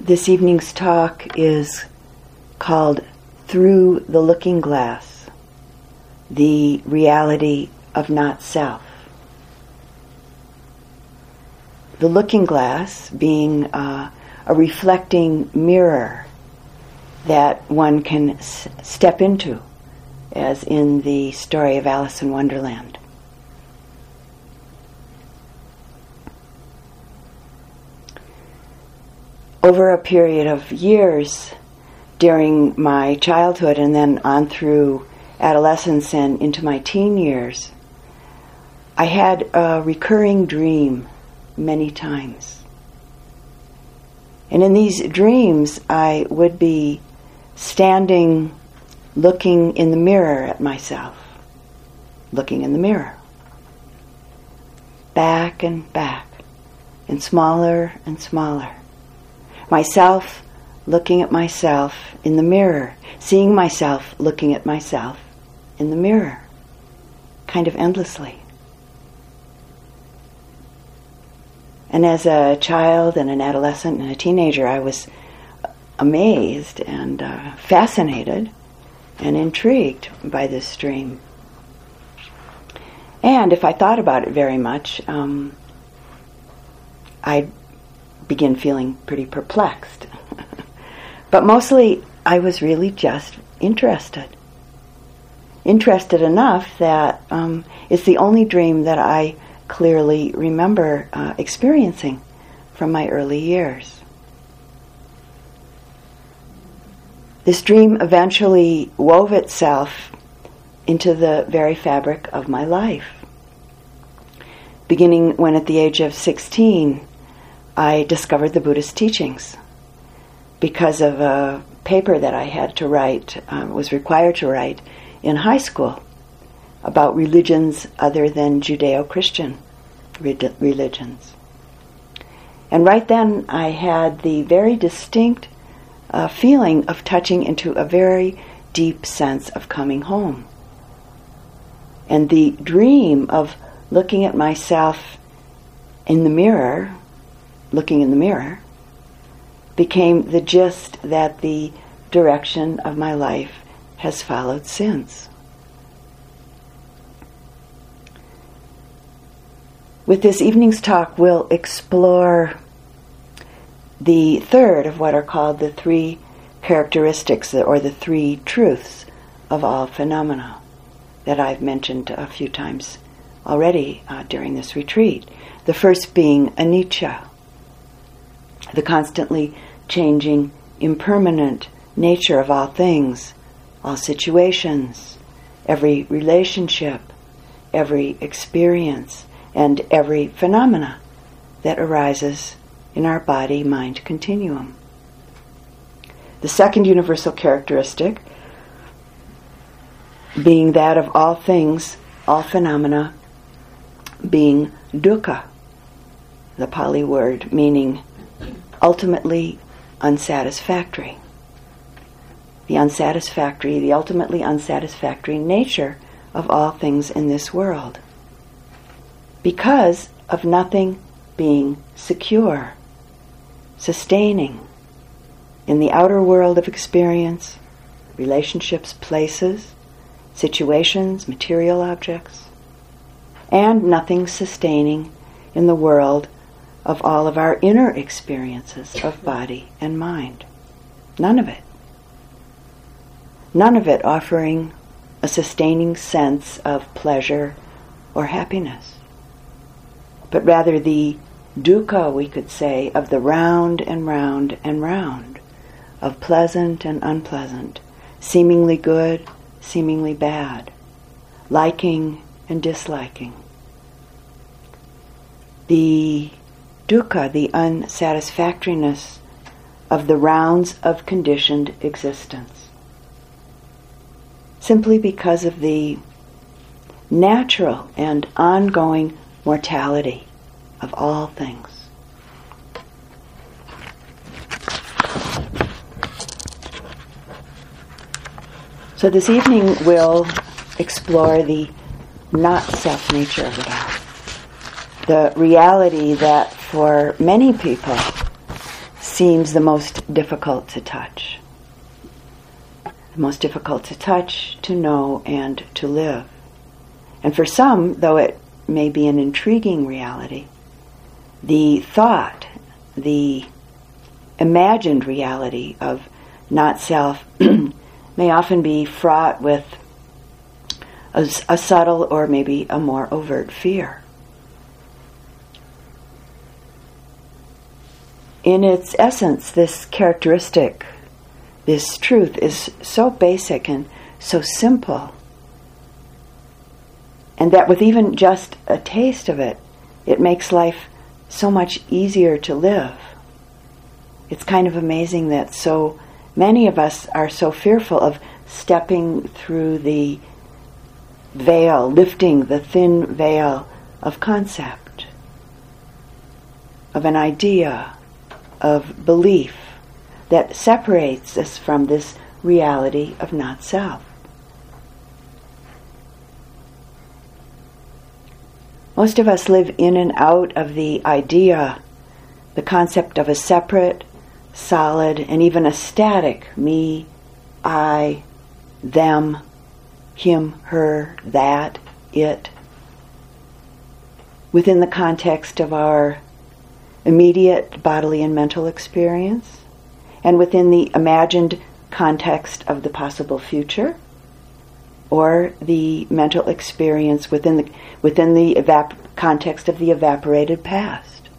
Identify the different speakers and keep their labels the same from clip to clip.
Speaker 1: This evening's talk is called Through the Looking Glass, the Reality of Not Self. The looking glass being a reflecting mirror that one can step into, as in the story of Alice in Wonderland. Over a period of years during my childhood and then on through adolescence and into my teen years, I had a recurring dream many times. And in these dreams, I would be standing looking in the mirror at myself, looking in the mirror, back and smaller and smaller. Myself looking at myself in the mirror, seeing myself looking at myself in the mirror, kind of endlessly. And as a child and an adolescent and a teenager, I was amazed and fascinated and intrigued by this dream. And if I thought about it very much, I'd begin feeling pretty perplexed. But mostly I was really just interested. Interested enough that it's the only dream that I clearly remember experiencing from my early years. This dream eventually wove itself into the very fabric of my life. Beginning when at the age of 16, I discovered the Buddhist teachings because of a paper that I had to write, was required to write in high school about religions other than Judeo-Christian religions. And right then I had the very distinct feeling of touching into a very deep sense of coming home. And the dream of looking at myself in the mirror, looking in the mirror, became the gist that the direction of my life has followed since. With this evening's talk, we'll explore the third of what are called the three characteristics, or the three truths of all phenomena that I've mentioned a few times already during this retreat. The first being anicca, the constantly changing, impermanent nature of all things, all situations, every relationship, every experience, and every phenomena that arises in our body-mind continuum. The second universal characteristic being that of all things, all phenomena, being dukkha, the Pali word meaning ultimately unsatisfactory. The ultimately unsatisfactory nature of all things in this world, because of nothing being secure, sustaining in the outer world of experience, relationships, places, situations, material objects, and nothing sustaining in the world of all of our inner experiences of body and mind. None of it. None of it offering a sustaining sense of pleasure or happiness, but rather the dukkha, we could say, of the round and round and round, of pleasant and unpleasant, seemingly good, seemingly bad, liking and disliking. The dukkha, the unsatisfactoriness of the rounds of conditioned existence, simply because of the natural and ongoing mortality of all things. So this evening we'll explore the not-self nature of it all. The reality that for many people seems the most difficult to touch. The most difficult to touch, to know, and to live. And for some, though it may be an intriguing reality, the thought, the imagined reality of not self may often be fraught with a subtle or maybe a more overt fear. In its essence, this characteristic, this truth is so basic and so simple, and that with even just a taste of it, it makes life so much easier to live. It's kind of amazing that so many of us are so fearful of stepping through the veil, lifting the thin veil of concept, of an idea, of belief that separates us from this reality of not self. Most of us live in and out of the idea, the concept of a separate, solid, and even a static me, I, them, him, her, that, it, within the context of our immediate bodily and mental experience, and within the imagined context of the possible future, or the mental experience within the context of the evaporated past.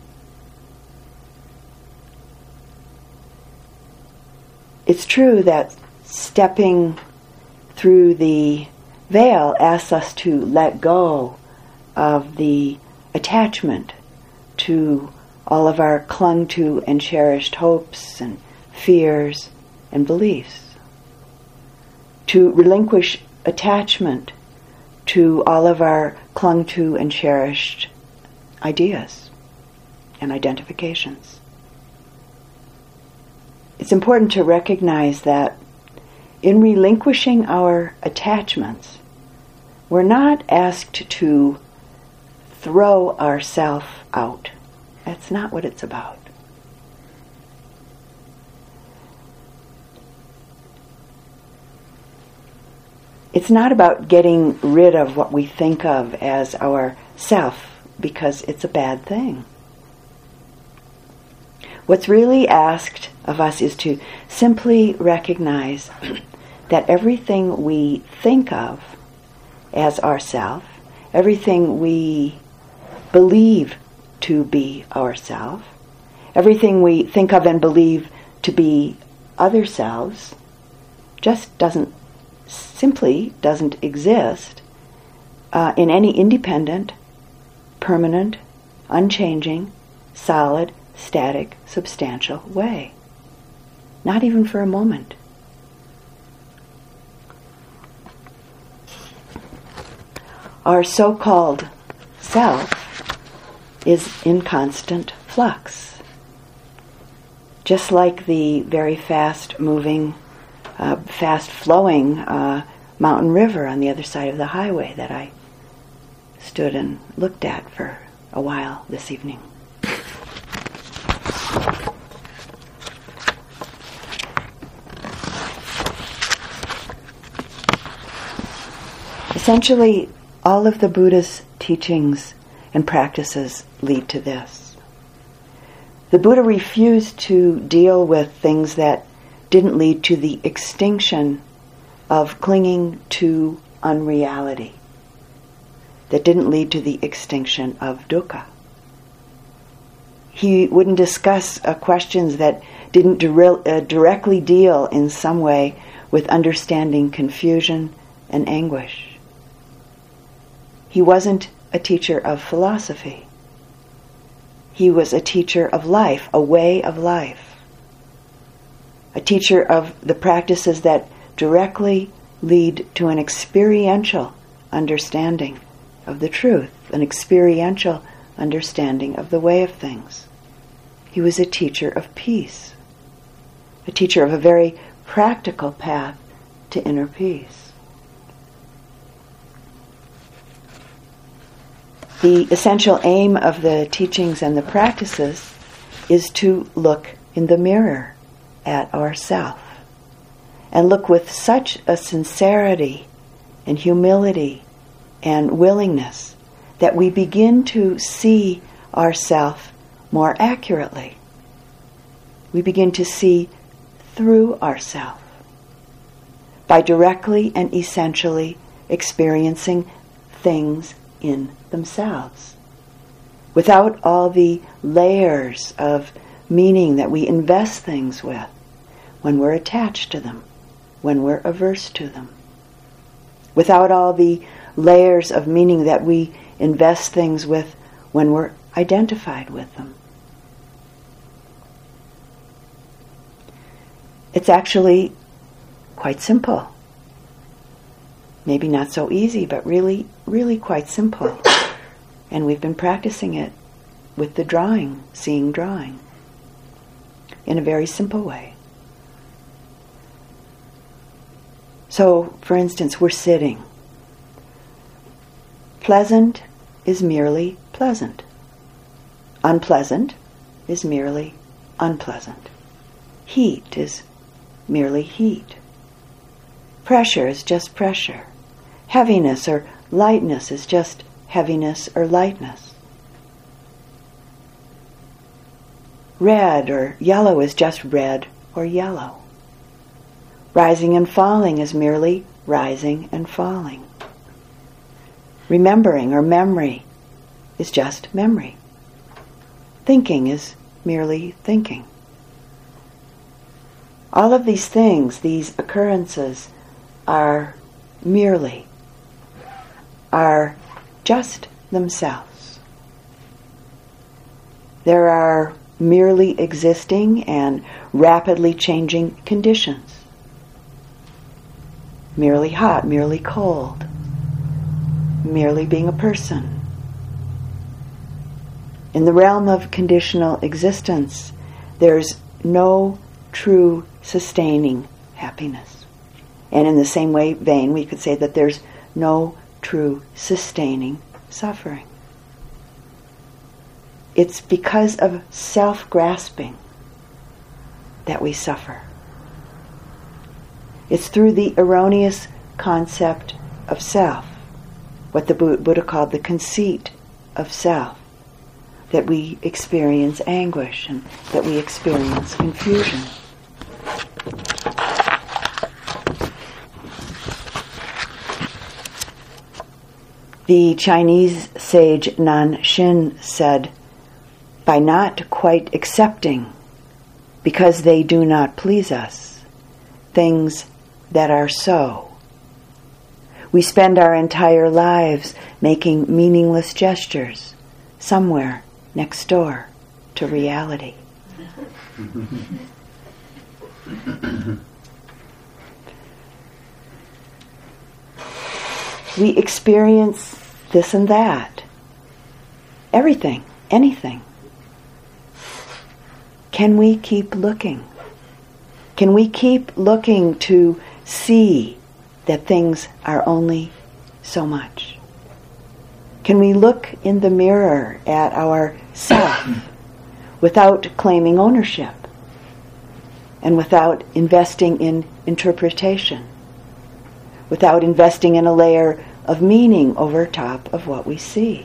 Speaker 1: It's true that stepping through the veil asks us to let go of the attachment to all of our clung to and cherished hopes and fears and beliefs, to relinquish attachment to all of our clung to and cherished ideas and identifications. It's important to recognize that in relinquishing our attachments, we're not asked to throw ourselves out. That's not what it's about. It's not about getting rid of what we think of as our self, because it's a bad thing. What's really asked of us is to simply recognize that everything we think of as ourself, everything we believe to be ourself, everything we think of and believe to be other selves, just simply doesn't exist in any independent, permanent, unchanging, solid, static, substantial way. Not even for a moment. Our so-called self is in constant flux. Just like the very fast-moving, fast-flowing mountain river on the other side of the highway that I stood and looked at for a while this evening. Essentially, all of the Buddha's teachings and practices lead to this. The Buddha refused to deal with things that didn't lead to the extinction of clinging to unreality, that didn't lead to the extinction of dukkha. He wouldn't discuss questions that didn't directly deal in some way with understanding confusion and anguish. He wasn't a teacher of philosophy. He was a teacher of life, a way of life. A teacher of the practices that directly lead to an experiential understanding of the truth, an experiential understanding of the way of things. He was a teacher of peace, a teacher of a very practical path to inner peace. The essential aim of the teachings and the practices is to look in the mirror at ourself and look with such a sincerity and humility and willingness that we begin to see ourself more accurately. We begin to see through ourself by directly and essentially experiencing things in themselves, without all the layers of meaning that we invest things with when we're attached to them, when we're averse to them, without all the layers of meaning that we invest things with when we're identified with them. It's actually quite simple. Maybe not so easy, but really, really quite simple. And we've been practicing it with the drawing, seeing drawing, in a very simple way. So, for instance, we're sitting. Pleasant is merely pleasant. Unpleasant is merely unpleasant. Heat is merely heat. Pressure is just pressure. Heaviness or lightness is just heaviness or lightness. Red or yellow is just red or yellow. Rising and falling is merely rising and falling. Remembering or memory is just memory. Thinking is merely thinking. All of these things, these occurrences, are just themselves. There are merely existing and rapidly changing conditions. Merely hot, merely cold, merely being a person. In the realm of conditional existence, there's no true sustaining happiness. And in the same vein, we could say that there's no true sustaining suffering. It's because of self-grasping that we suffer. It's through the erroneous concept of self, what the Buddha called the conceit of self, that we experience anguish and that we experience confusion. The Chinese sage Nanshin said, "By not quite accepting, because they do not please us, things that are so, we spend our entire lives making meaningless gestures somewhere next door to reality." We experience this and that, everything, anything. Can we keep looking? Can we keep looking to see that things are only so much? Can we look in the mirror at our self without claiming ownership and without investing in interpretation, without investing in a layer of meaning over top of what we see?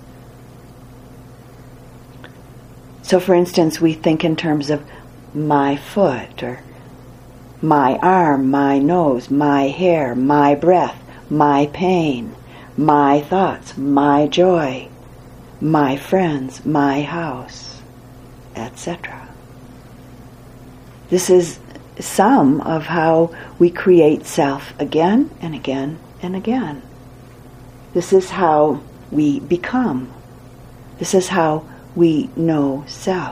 Speaker 1: So, for instance, we think in terms of my foot, or my arm, my nose, my hair, my breath, my pain, my thoughts, my joy, my friends, my house, etc. This is some of how we create self again and again and again. This is how we become. This is how we know self.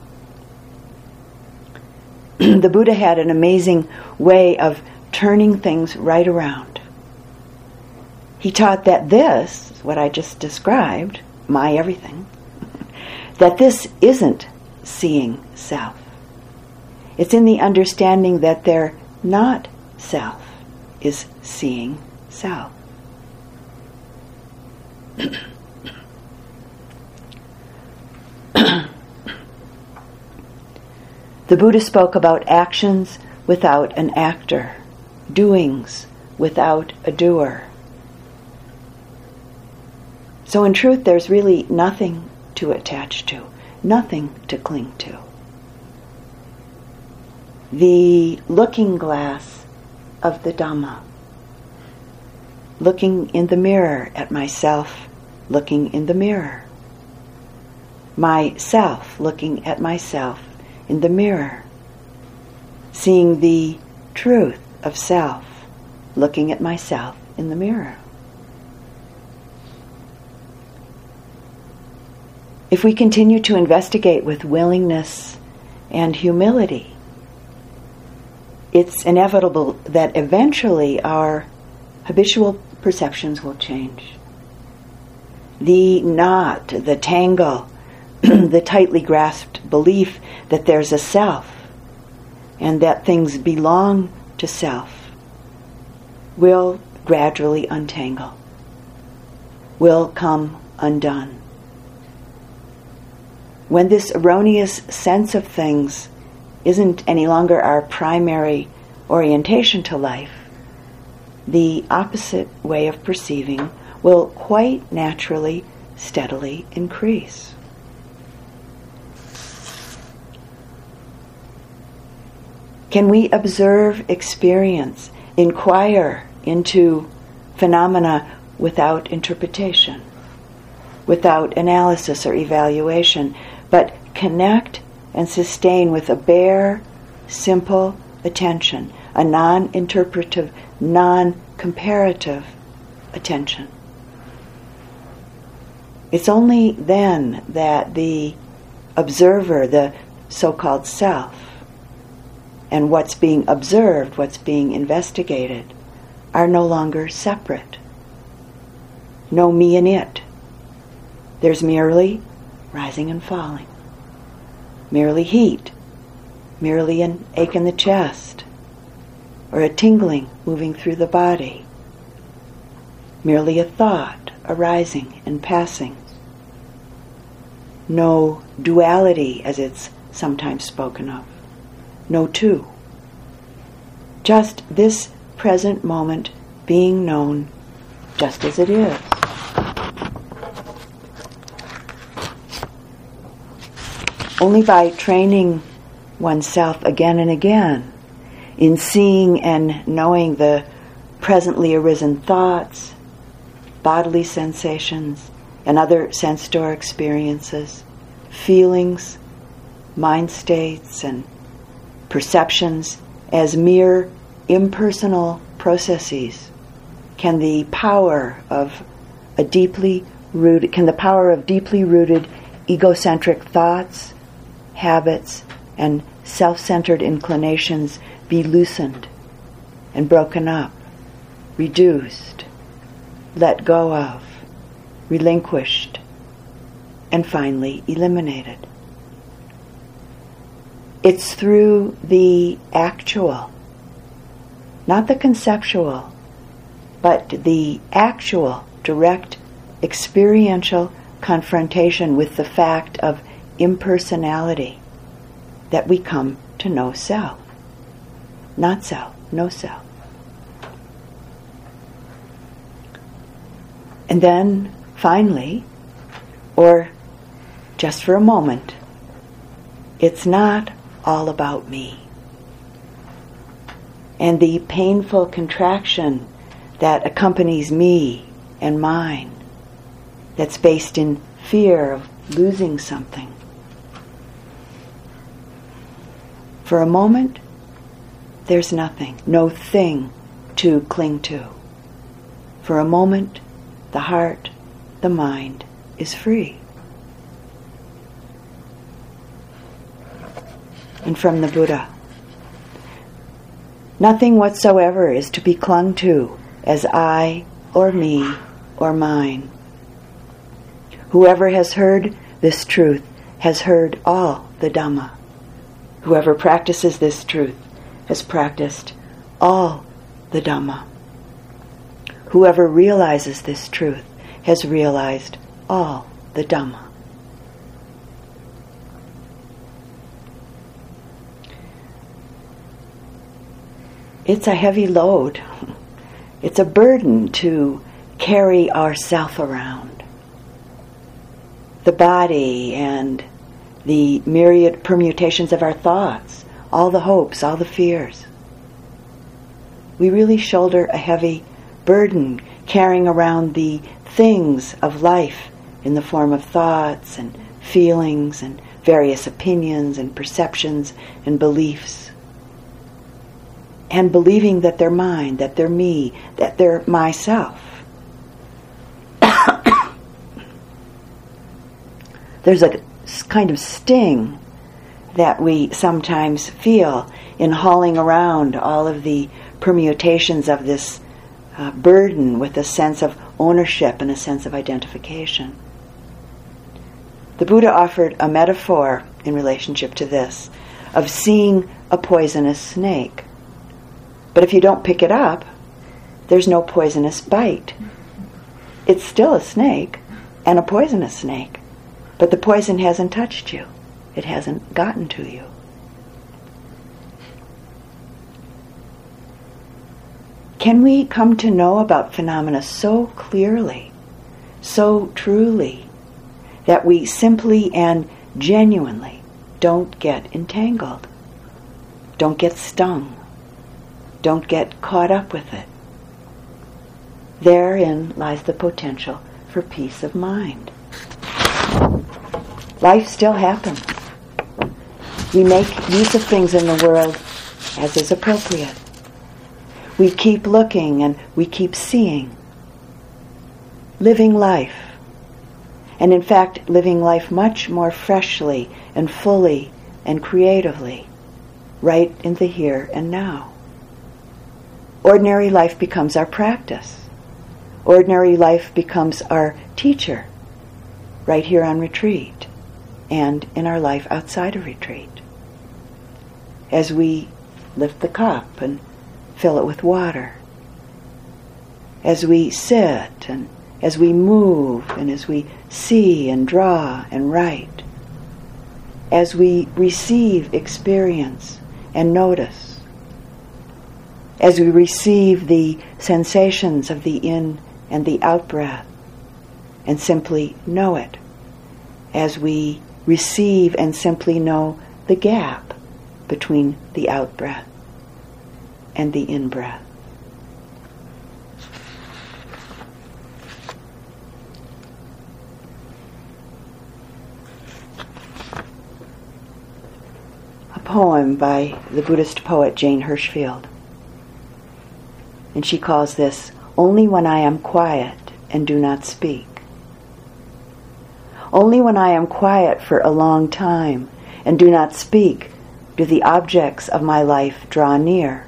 Speaker 1: The Buddha had an amazing way of turning things right around. He taught that this, what I just described, my everything, that this isn't seeing self. It's in the understanding that their not self is seeing self. The Buddha spoke about actions without an actor, doings without a doer. So in truth, there's really nothing to attach to, nothing to cling to. The looking glass of the Dhamma, looking in the mirror at myself, looking in the mirror. Myself looking at myself in the mirror. Seeing the truth of self, looking at myself in the mirror. If we continue to investigate with willingness and humility, it's inevitable that eventually our habitual perceptions will change. The knot, the tangle, the tightly grasped belief that there's a self and that things belong to self will gradually untangle, will come undone. When this erroneous sense of things isn't any longer our primary orientation to life, the opposite way of perceiving will quite naturally, steadily increase. Can we observe experience, inquire into phenomena without interpretation, without analysis or evaluation, but connect and sustain with a bare, simple attention, a non-interpretive, non-comparative attention? It's only then that the observer, the so-called self, and what's being observed, what's being investigated, are no longer separate. No me and it. There's merely rising and falling, merely heat, merely an ache in the chest, or a tingling moving through the body, merely a thought arising and passing. No duality as it's sometimes spoken of. No two. Just this present moment being known just as it is. Only by training oneself again and again in seeing and knowing the presently arisen thoughts, bodily sensations, and other sense door experiences, feelings, mind states, and perceptions as mere impersonal processes, can the power of deeply rooted egocentric thoughts, habits, and self-centered inclinations be loosened and broken up, reduced, let go of, relinquished, and finally eliminated. It's through the actual, not the conceptual, but the actual, direct, experiential confrontation with the fact of impersonality that we come to know self. Not self, no self. And then, finally, or just for a moment, it's not all about me. And the painful contraction that accompanies me and mine, that's based in fear of losing something. For a moment, there's nothing, no thing to cling to. For a moment, the heart, the mind is free. And from the Buddha, nothing whatsoever is to be clung to as I or me or mine. Whoever has heard this truth has heard all the Dhamma. Whoever practices this truth has practiced all the Dhamma. Whoever realizes this truth has realized all the Dhamma. it's a heavy load. It's a burden to carry ourself around. The body and the myriad permutations of our thoughts, all the hopes, all the fears. We really shoulder a heavy burden carrying around the things of life in the form of thoughts and feelings and various opinions and perceptions and beliefs. And believing that they're mine, that they're me, that they're myself. There's a kind of sting that we sometimes feel in hauling around all of the permutations of this burden with a sense of ownership and a sense of identification. The Buddha offered a metaphor in relationship to this of seeing a poisonous snake. But if you don't pick it up, there's no poisonous bite. It's still a snake and a poisonous snake, but the poison hasn't touched you. It hasn't gotten to you. Can we come to know about phenomena so clearly, so truly, that we simply and genuinely don't get entangled, don't get stung, don't get caught up with it? Therein lies the potential for peace of mind. Life still happens. We make use of things in the world as is appropriate. We keep looking and we keep seeing. Living life. And in fact, living life much more freshly and fully and creatively, right in the here and now. Ordinary life becomes our practice. Ordinary life becomes our teacher, right here on retreat and in our life outside of retreat. As we lift the cup and fill it with water, as we sit and as we move and as we see and draw and write, as we receive experience and notice, as we receive the sensations of the in and the out breath and simply know it, as we receive and simply know the gap between the out breath and the in breath. A poem by the Buddhist poet Jane Hirshfield. And she calls this, "Only when I am quiet and do not speak. Only when I am quiet for a long time and do not speak do the objects of my life draw near.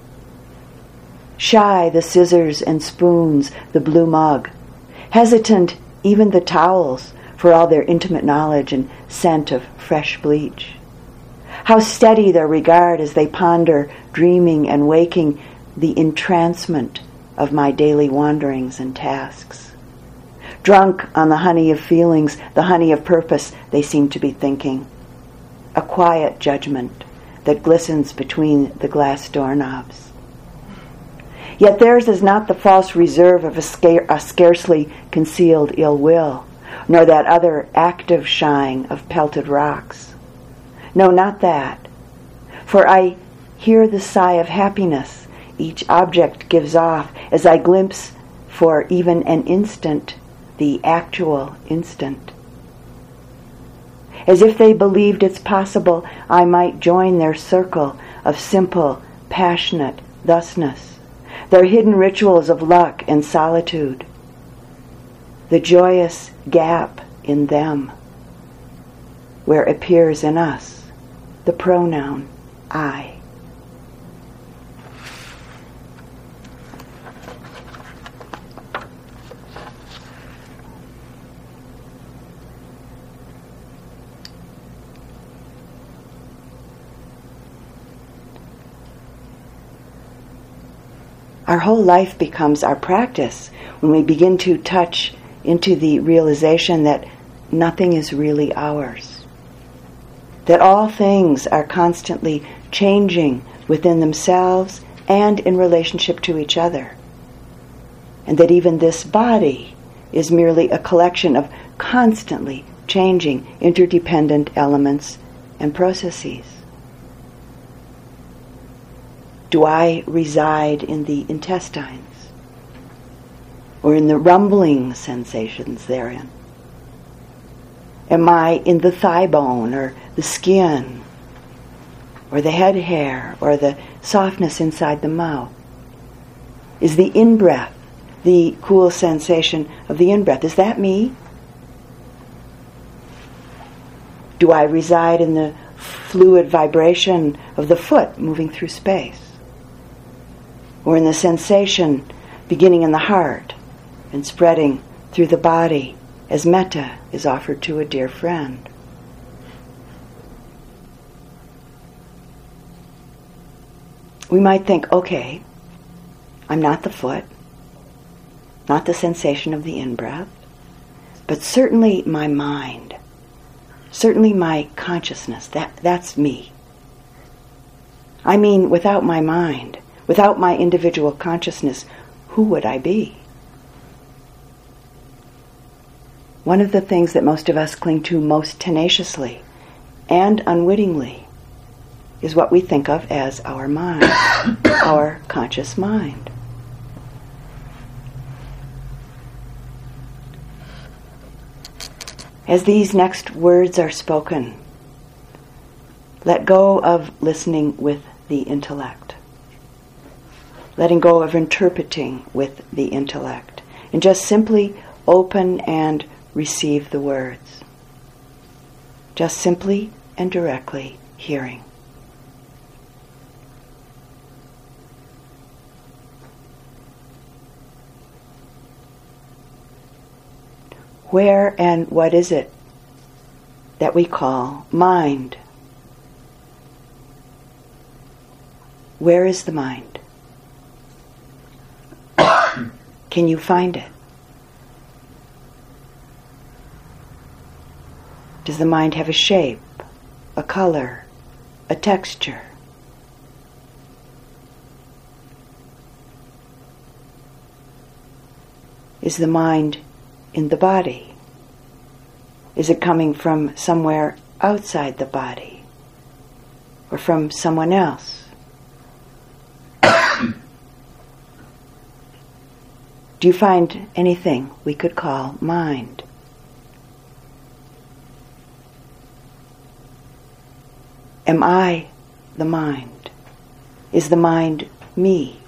Speaker 1: Shy the scissors and spoons, the blue mug, hesitant even the towels for all their intimate knowledge and scent of fresh bleach. How steady their regard as they ponder, dreaming and waking, the entrancement of my daily wanderings and tasks. Drunk on the honey of feelings, the honey of purpose, they seem to be thinking. A quiet judgment that glistens between the glass doorknobs. Yet theirs is not the false reserve of a scarcely concealed ill will, nor that other active shine of pelted rocks. No, not that. For I hear the sigh of happiness each object gives off as I glimpse for even an instant the actual instant. As if they believed it's possible I might join their circle of simple, passionate thusness, their hidden rituals of luck and solitude, the joyous gap in them, where appears in us the pronoun I. Our whole life becomes our practice when we begin to touch into the realization that nothing is really ours. That all things are constantly changing within themselves and in relationship to each other. And that even this body is merely a collection of constantly changing interdependent elements and processes. Do I reside in the intestines? Or in the rumbling sensations therein? Am I in the thigh bone or the skin or the head hair or the softness inside the mouth? Is the in-breath, the cool sensation of the in-breath, is that me? Do I reside in the fluid vibration of the foot moving through space? Or in the sensation beginning in the heart and spreading through the body as metta is offered to a dear friend? We might think, okay, I'm not the foot, not the sensation of the in-breath, but certainly my mind, certainly my consciousness, that's me. I mean, without my mind, without my individual consciousness, who would I be? One of the things that most of us cling to most tenaciously and unwittingly is what we think of as our mind, our conscious mind. As these next words are spoken, let go of listening with the intellect, letting go of interpreting with the intellect, and just simply open and receive the words. Just simply and directly hearing. Where and what is it that we call mind? Where is the mind? Can you find it? Does the mind have a shape, a color, a texture? Is the mind in the body? Is it coming from somewhere outside the body? Or from someone else? Do you find anything we could call mind? Am I the mind? Is the mind me?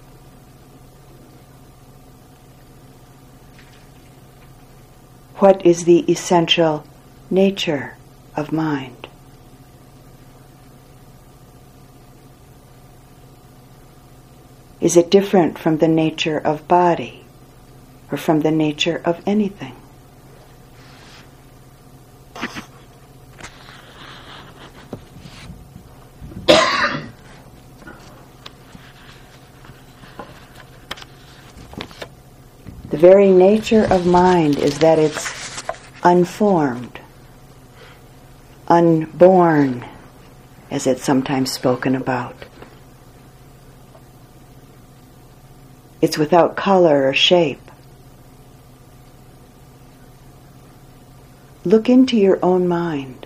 Speaker 1: What is the essential nature of mind? Is it different from the nature of body or from the nature of anything? The very nature of mind is that it's unformed, unborn, as it's sometimes spoken about. It's without color or shape. Look into your own mind.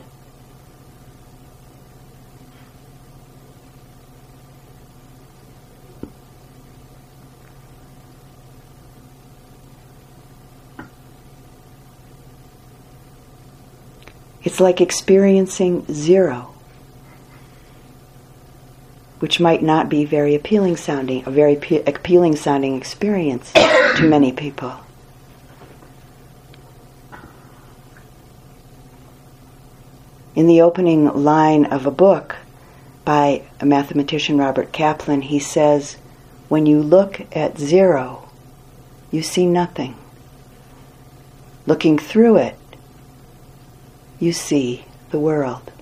Speaker 1: It's like experiencing zero, which might not be very appealing sounding, a very appealing sounding experience to many people. In the opening line of a book by a mathematician, Robert Kaplan, he says, "When you look at zero, you see nothing. Looking through it, you see the world."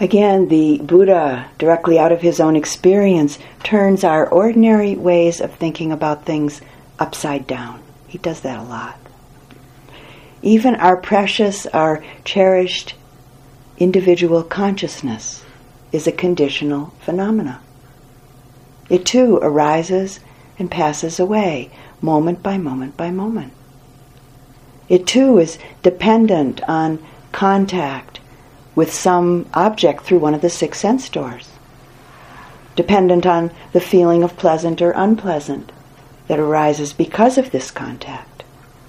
Speaker 1: Again, the Buddha, directly out of his own experience, turns our ordinary ways of thinking about things upside down. He does that a lot. Even our precious, our cherished individual consciousness is a conditional phenomena. It too arises and passes away, moment by moment by moment. It too is dependent on contact with some object through one of the 6 sense doors, dependent on the feeling of pleasant or unpleasant that arises because of this contact.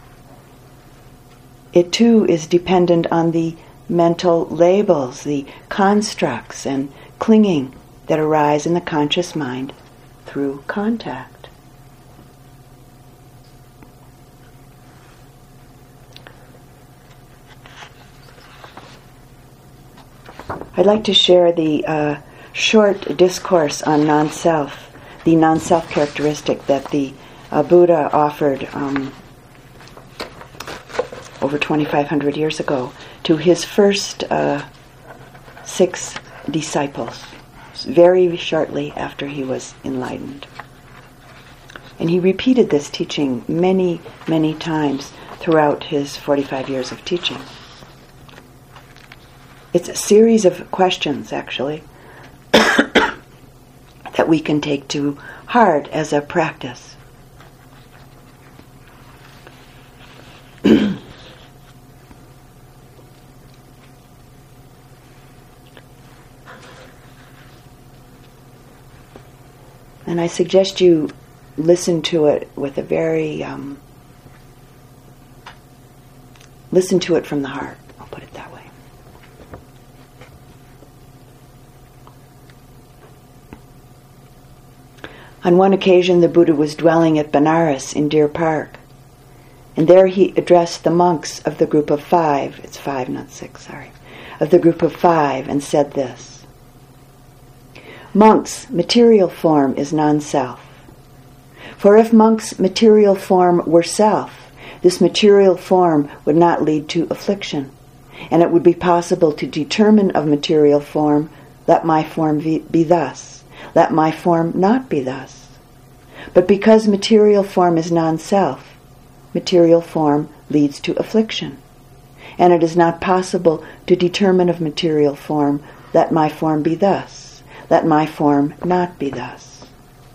Speaker 1: It too is dependent on the mental labels, the constructs and clinging that arise in the conscious mind through contact. I'd like to share the short discourse on non-self, the non-self characteristic that the Buddha offered over 2,500 years ago to his first 6 disciples, very shortly after he was enlightened. And he repeated this teaching many, many times throughout his 45 years of teaching. It's a series of questions, actually, that we can take to heart as a practice. And I suggest you listen to it with a very, listen to it from the heart. I'll put it that way. On one occasion, the Buddha was dwelling at Benares in Deer Park, and there he addressed the monks of the group of 5, it's 5, not 6, sorry, of the group of 5, and said this: Monks, material form is non-self. For if monks' material form were self, this material form would not lead to affliction, and it would be possible to determine of material form, let my form be thus, let my form not be thus. But because material form is non-self, material form leads to affliction, and it is not possible to determine of material form, let my form be thus, let my form not be thus.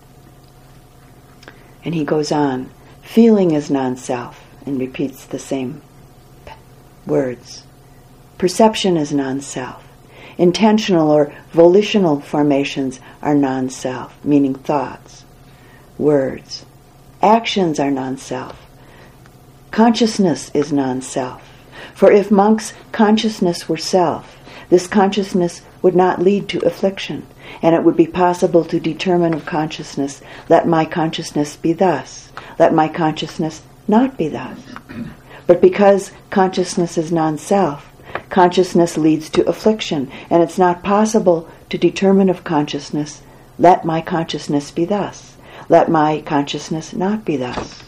Speaker 1: And he goes on, feeling is non-self, and repeats the same words. Perception is non-self. Intentional or volitional formations are non-self, meaning thoughts, words. Actions are non-self. Consciousness is non-self. For if monks' consciousness were self, this consciousness would not lead to affliction, and it would be possible to determine of consciousness, let my consciousness be thus, let my consciousness not be thus. But because consciousness is non-self, consciousness leads to affliction, and it's not possible to determine of consciousness, let my consciousness be thus, let my consciousness not be thus.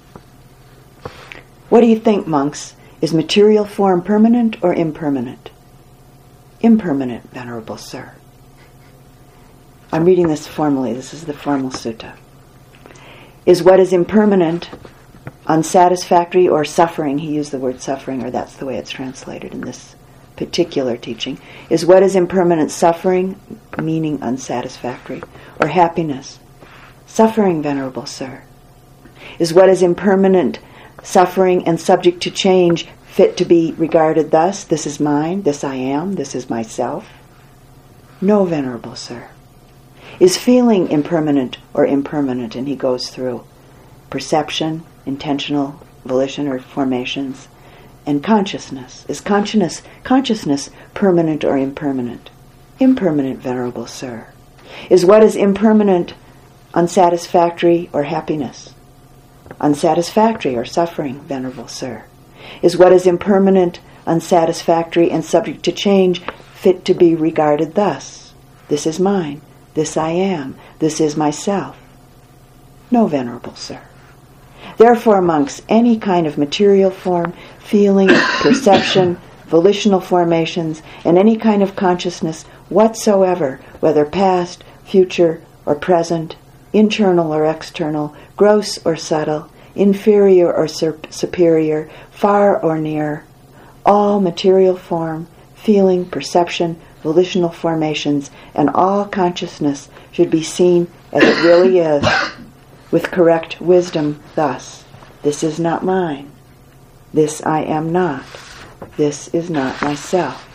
Speaker 1: What do you think, monks? Is material form permanent or impermanent? Impermanent, Venerable Sir. I'm reading this formally. This is the formal sutta. Is what is impermanent unsatisfactory or suffering? He used the word suffering, or that's the way it's translated in this particular teaching. Is what is impermanent suffering, meaning unsatisfactory, or happiness? Suffering, Venerable Sir. Is what is impermanent suffering and subject to change fit to be regarded thus? This is mine, this I am, this is myself? No, Venerable Sir. Is feeling impermanent or impermanent? And he goes through perception, intentional volition or formations, and consciousness. Is consciousness permanent or impermanent? Impermanent, Venerable Sir. Is what is impermanent unsatisfactory or happiness? Unsatisfactory or suffering, Venerable Sir. Is what is impermanent, unsatisfactory, and subject to change fit to be regarded thus? This is mine, this I am, this is myself? No, Venerable Sir. Therefore, monks, any kind of material form, feeling, perception, volitional formations, and any kind of consciousness whatsoever, whether past, future, or present, internal or external, gross or subtle, inferior or superior, far or near, all material form, feeling, perception, volitional formations, and all consciousness should be seen as it really is, with correct wisdom thus: this is not mine, this I am not, this is not myself.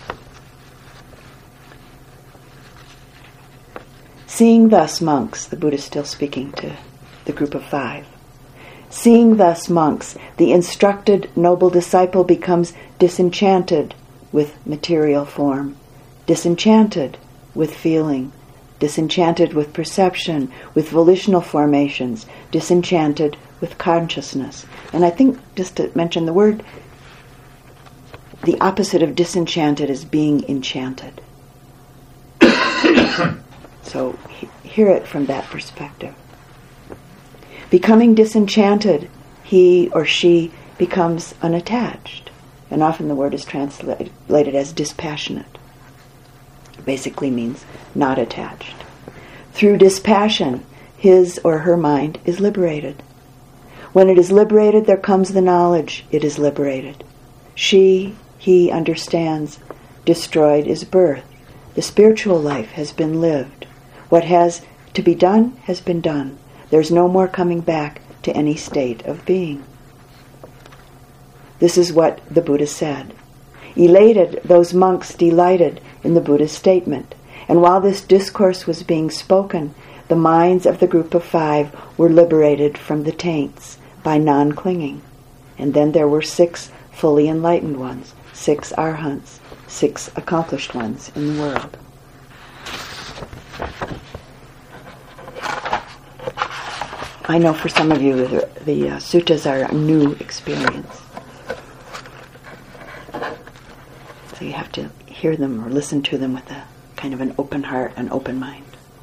Speaker 1: Seeing thus, monks, the Buddha is still speaking to the group of 5. Seeing thus, monks, the instructed noble disciple becomes disenchanted with material form, disenchanted with feeling, disenchanted with perception, with volitional formations, disenchanted with consciousness. And I think, just to mention the word, the opposite of disenchanted is being enchanted. So hear it from that perspective. Becoming disenchanted, he or she becomes unattached. And often the word is translated as dispassionate. It basically means not attached. Through dispassion, his or her mind is liberated. When it is liberated, there comes the knowledge it is liberated. He understands. Destroyed is birth. The spiritual life has been lived. What has to be done has been done. There's no more coming back to any state of being. This is what the Buddha said. Elated, those monks delighted in the Buddha's statement. And while this discourse was being spoken, the minds of the group of 5 were liberated from the taints by non-clinging. And then there were 6 fully enlightened ones, 6 arhants, 6 accomplished ones in the world. I know for some of you the suttas are a new experience. So you have to hear them or listen to them with a kind of an open heart, an open mind.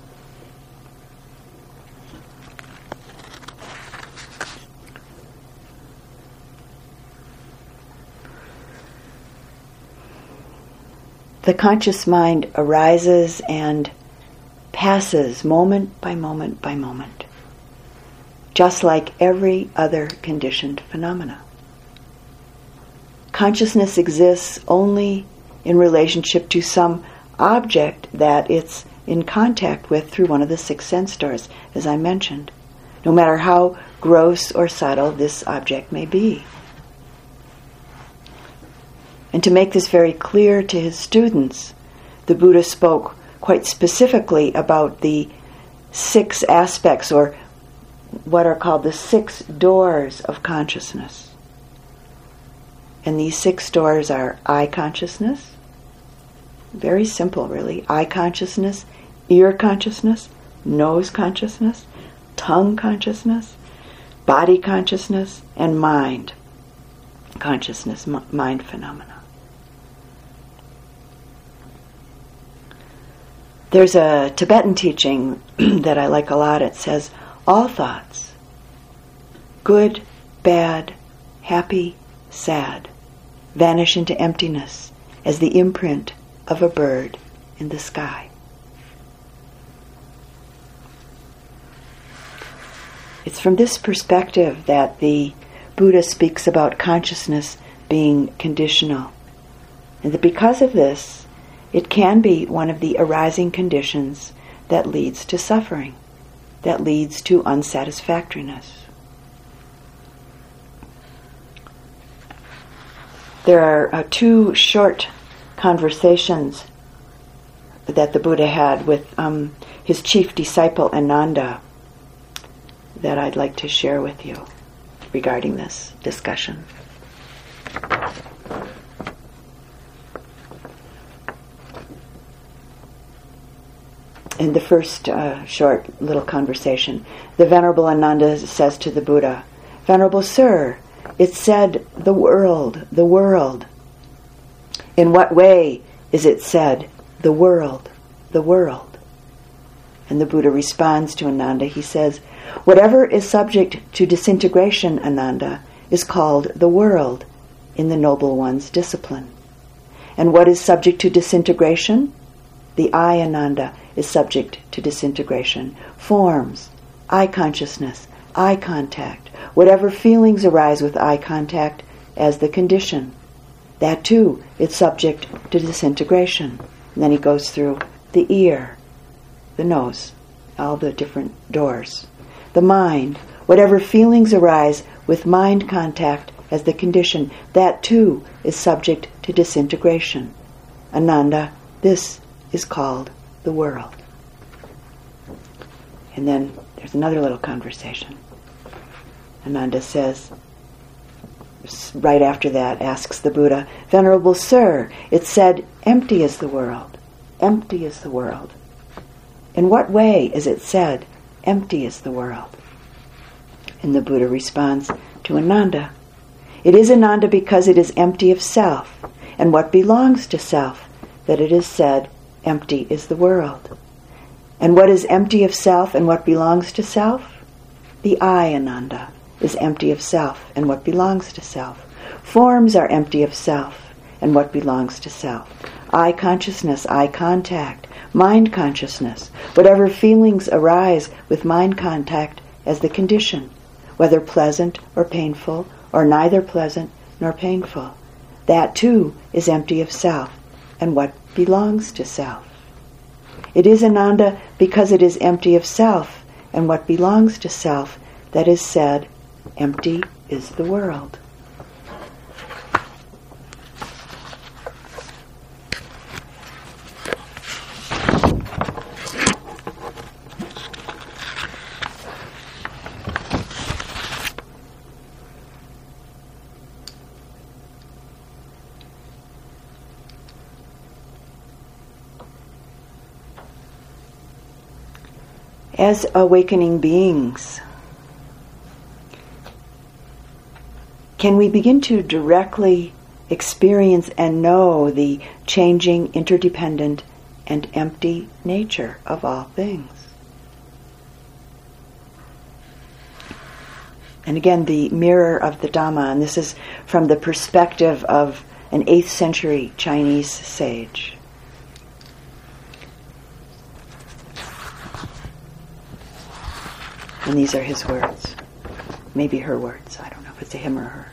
Speaker 1: The conscious mind arises and passes moment by moment by moment, just like every other conditioned phenomena. Consciousness exists only in relationship to some object that it's in contact with through one of the 6 sense doors, as I mentioned, no matter how gross or subtle this object may be. And to make this very clear to his students, the Buddha spoke quite specifically about the 6 aspects, or what are called the 6 doors of consciousness. And these 6 doors are eye consciousness, very simple really, eye consciousness, ear consciousness, nose consciousness, tongue consciousness, body consciousness, and mind consciousness, mind phenomena. There's a Tibetan teaching that I like a lot. It says, all thoughts, good, bad, happy, sad, vanish into emptiness as the imprint of a bird in the sky. It's from this perspective that the Buddha speaks about consciousness being conditional, and that because of this, it can be one of the arising conditions that leads to suffering, that leads to unsatisfactoriness. There are 2 short conversations that the Buddha had with his chief disciple Ananda that I'd like to share with you regarding this discussion. In the first short little conversation, the Venerable Ananda says to the Buddha, "Venerable Sir, it said the world, the world. In what way is it said the world, the world?" And the Buddha responds to Ananda. He says, "Whatever is subject to disintegration, Ananda, is called the world in the Noble One's discipline." And what is subject to disintegration? The I, Ananda, is subject to disintegration. Forms, eye consciousness, eye contact, whatever feelings arise with eye contact as the condition, that too is subject to disintegration. And then he goes through the ear, the nose, all the different doors. The mind, whatever feelings arise with mind contact as the condition, that too is subject to disintegration. Ananda, this is called the world. And then there's another little conversation. Ananda says, right after that, asks the Buddha, Venerable Sir, it said, empty is the world. Empty is the world. In what way is it said, empty is the world? And the Buddha responds to Ananda, it is Ananda because it is empty of self, and what belongs to self, that it is said, empty is the world. And what is empty of self and what belongs to self? The I, Ananda, is empty of self and what belongs to self. Forms are empty of self and what belongs to self. Eye consciousness, eye contact, mind consciousness, whatever feelings arise with mind contact as the condition, whether pleasant or painful, or neither pleasant nor painful, that too is empty of self and what belongs to self. It is Ananda because it is empty of self and what belongs to self that is said, empty is the world. As awakening beings, can we begin to directly experience and know the changing, interdependent, and empty nature of all things? And again, the mirror of the Dhamma, and this is from the perspective of an 8th century Chinese sage. And these are his words. Maybe her words. I don't know if it's a him or her.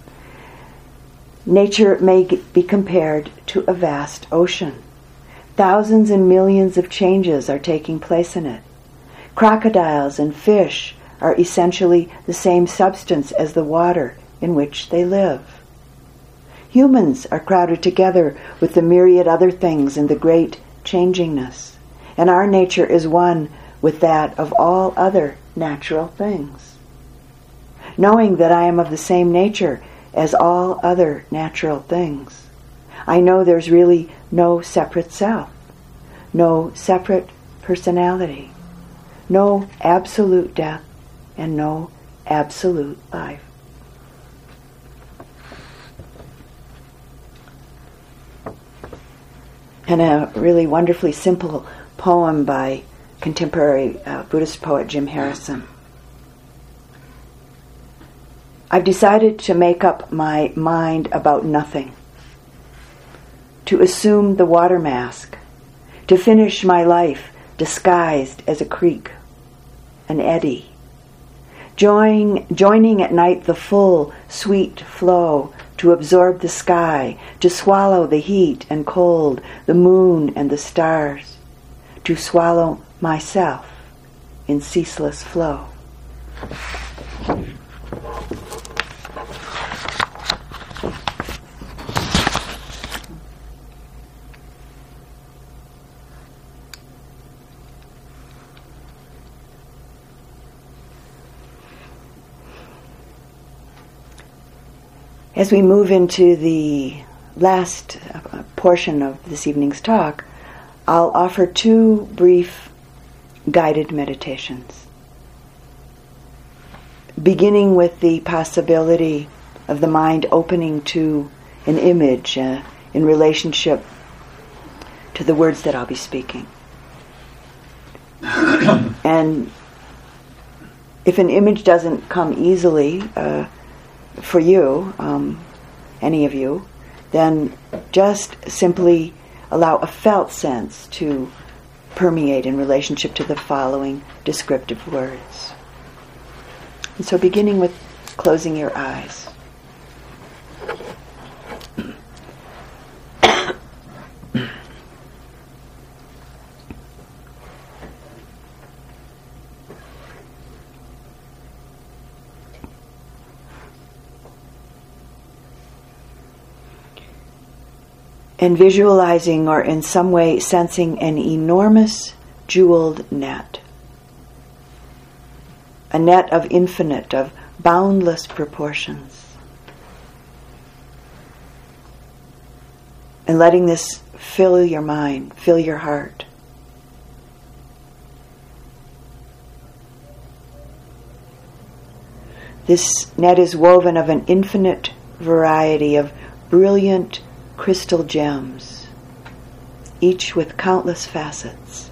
Speaker 1: Nature may be compared to a vast ocean. Thousands and millions of changes are taking place in it. Crocodiles and fish are essentially the same substance as the water in which they live. Humans are crowded together with the myriad other things in the great changingness, and our nature is one with that of all other natural things. Knowing that I am of the same nature as all other natural things, I know there's really no separate self, no separate personality, no absolute death, and no absolute life. And a really wonderfully simple poem by contemporary Buddhist poet Jim Harrison. I've decided to make up my mind about nothing, to assume the water mask, to finish my life disguised as a creek, an eddy, joining at night the full, sweet flow, to absorb the sky, to swallow the heat and cold, the moon and the stars, to swallow myself in ceaseless flow. As we move into the last portion of this evening's talk, I'll offer 2 brief guided meditations, beginning with the possibility of the mind opening to an image in relationship to the words that I'll be speaking. And if an image doesn't come easily for you, any of you, then just simply allow a felt sense to permeate in relationship to the following descriptive words. And so beginning with closing your eyes. And visualizing or in some way sensing an enormous jeweled net. A net of infinite, of boundless proportions. And letting this fill your mind, fill your heart. This net is woven of an infinite variety of brilliant crystal gems, each with countless facets.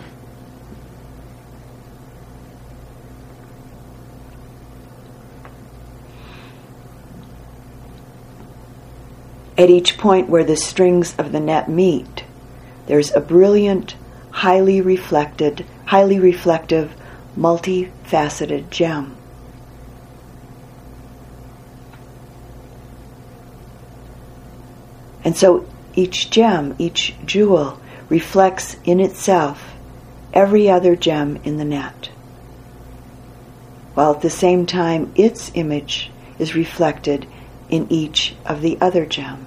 Speaker 1: At each point where the strings of the net meet, there's a brilliant, highly reflective, multifaceted gem. And so each gem, each jewel, reflects in itself every other gem in the net, while at the same time its image is reflected in each of the other gems.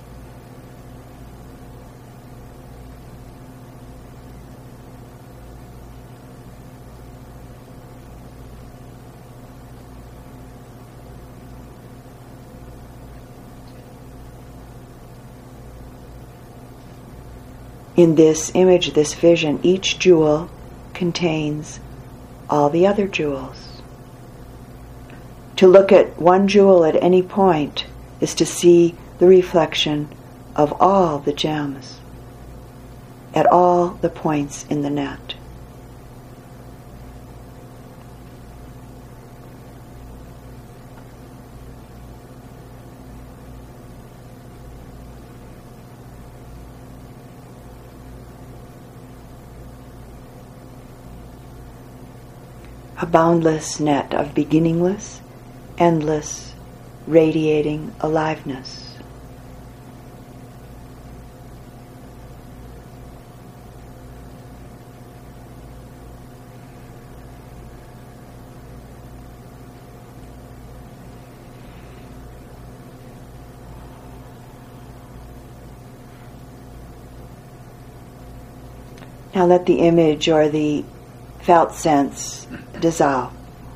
Speaker 1: In this image, this vision, each jewel contains all the other jewels. To look at one jewel at any point is to see the reflection of all the gems at all the points in the net. A boundless net of beginningless, endless, radiating aliveness. Now let the image or the felt sense dissolve.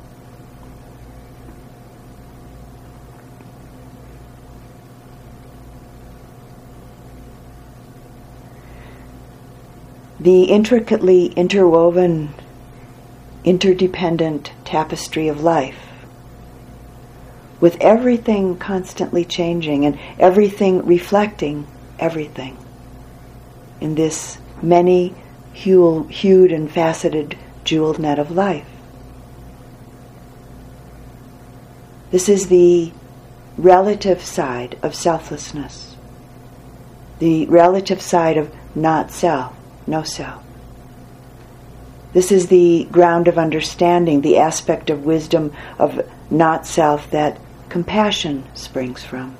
Speaker 1: The intricately interwoven, interdependent tapestry of life, with everything constantly changing and everything reflecting everything in this many hued and faceted jeweled net of life. This is the relative side of selflessness, the relative side of not self, no self. This is the ground of understanding, the aspect of wisdom of not self that compassion springs from.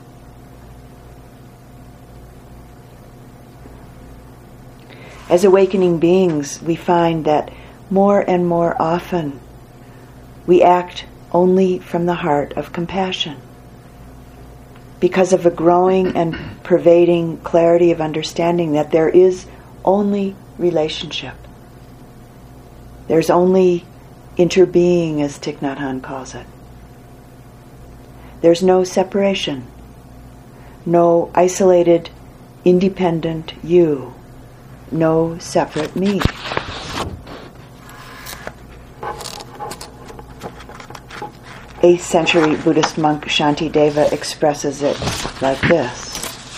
Speaker 1: As awakening beings, we find that more and more often we act only from the heart of compassion because of a growing and pervading clarity of understanding that there is only relationship. There's only interbeing, as Thich Nhat Hanh calls it. There's no separation, no isolated, independent you, no separate me. Eighth century Buddhist monk Shantideva expresses it like this: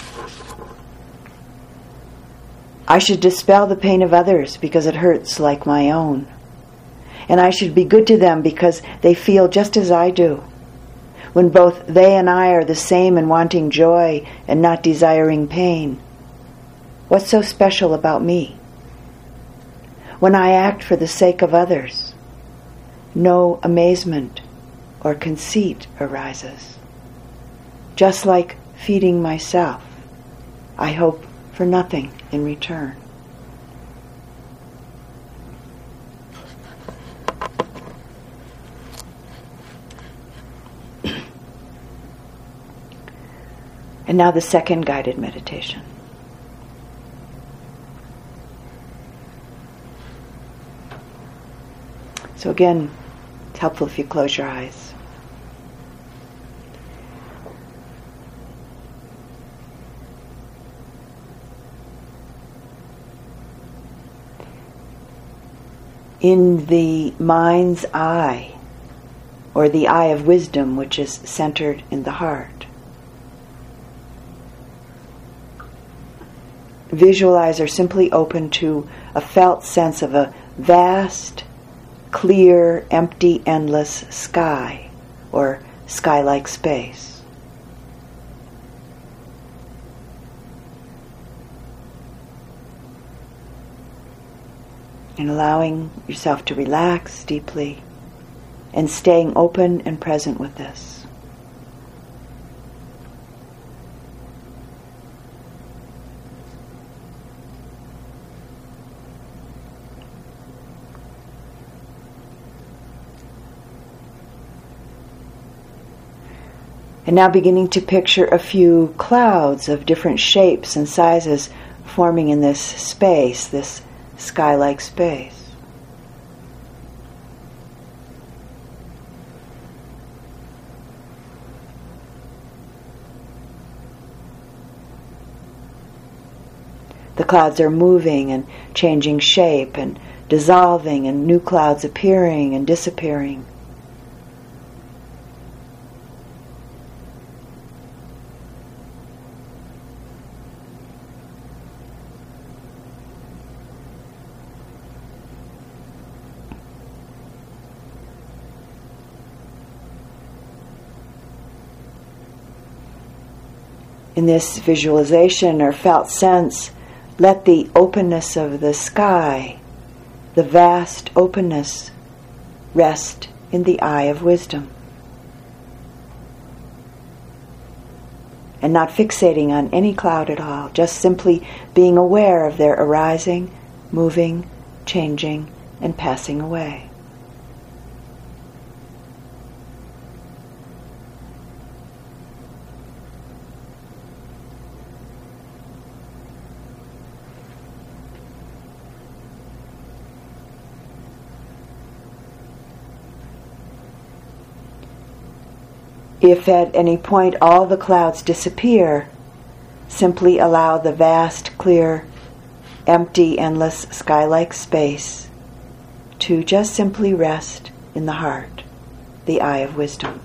Speaker 1: I should dispel the pain of others because it hurts like my own. And I should be good to them because they feel just as I do. when both they and I are the same in wanting joy and not desiring pain? What's so special about me? When I act for the sake of others, no amazement or conceit arises. Just like feeding myself, I hope for nothing in return. And now the second guided meditation. So again, it's helpful if you close your eyes. In the mind's eye, or the eye of wisdom, which is centered in the heart, visualize or simply open to a felt sense of a vast, clear, empty, endless sky, or sky-like space. And allowing yourself to relax deeply and staying open and present with this. And now beginning to picture a few clouds of different shapes and sizes forming in this space, this sky-like space. The clouds are moving and changing shape and dissolving, and new clouds appearing and disappearing. In this visualization or felt sense, let the openness of the sky, the vast openness, rest in the eye of wisdom. And not fixating on any cloud at all, just simply being aware of their arising, moving, changing, and passing away. If at any point all the clouds disappear, simply allow the vast, clear, empty, endless sky-like space to just simply rest in the heart, the eye of wisdom.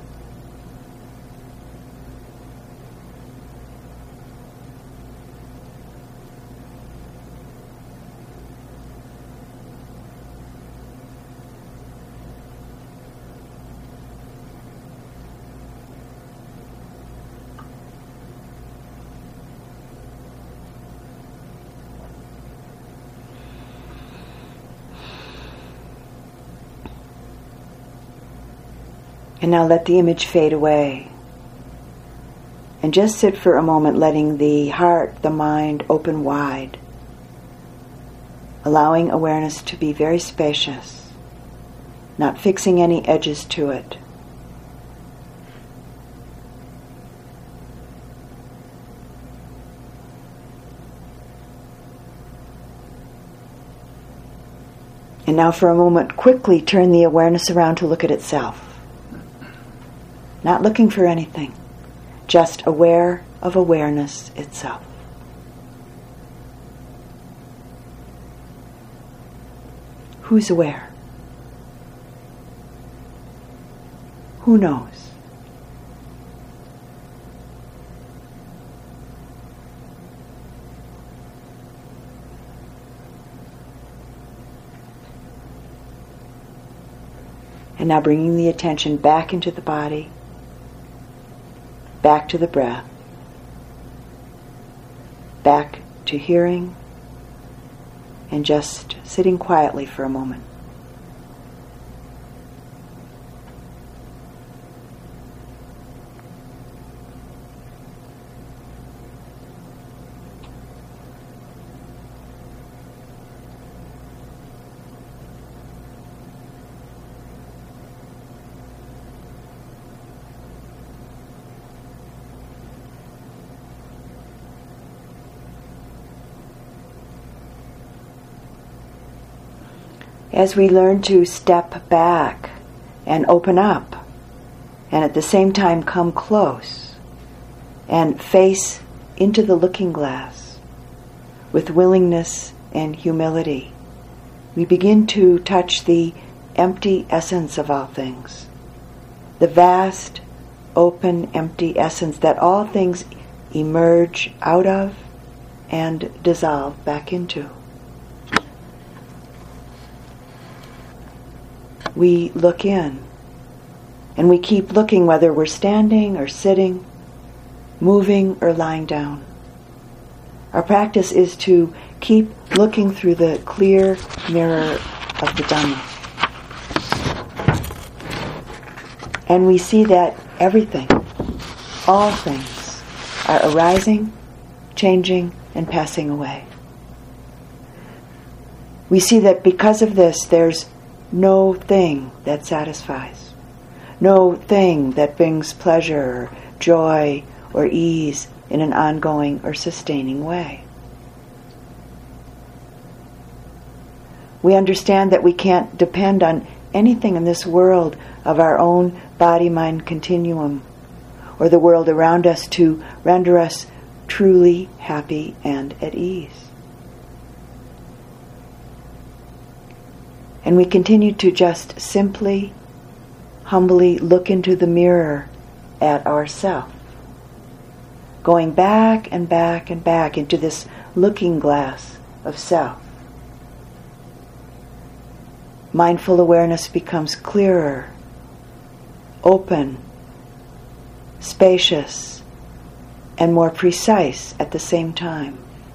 Speaker 1: And now let the image fade away. And just sit for a moment, letting the heart, the mind open wide. Allowing awareness to be very spacious, not fixing any edges to it. And now for a moment, quickly turn the awareness around to look at itself. Not looking for anything, just aware of awareness itself. Who's aware? Who knows? And now bringing the attention back into the body, back to the breath, back to hearing, and just sitting quietly for a moment. As we learn to step back and open up, and at the same time come close and face into the looking glass with willingness and humility, we begin to touch the empty essence of all things, the vast, open, empty essence that all things emerge out of and dissolve back into. We look in, and we keep looking whether we're standing or sitting, moving or lying down. Our practice is to keep looking through the clear mirror of the Dhamma. And we see that everything, all things, are arising, changing, and passing away. We see that because of this, there's no thing that satisfies, no thing that brings pleasure, joy, or ease in an ongoing or sustaining way. We understand that we can't depend on anything in this world of our own body-mind continuum or the world around us to render us truly happy and at ease. And we continue to just simply, humbly look into the mirror at ourself, going back and back and back into this looking glass of self. Mindful awareness becomes clearer, open, spacious, and more precise at the same time.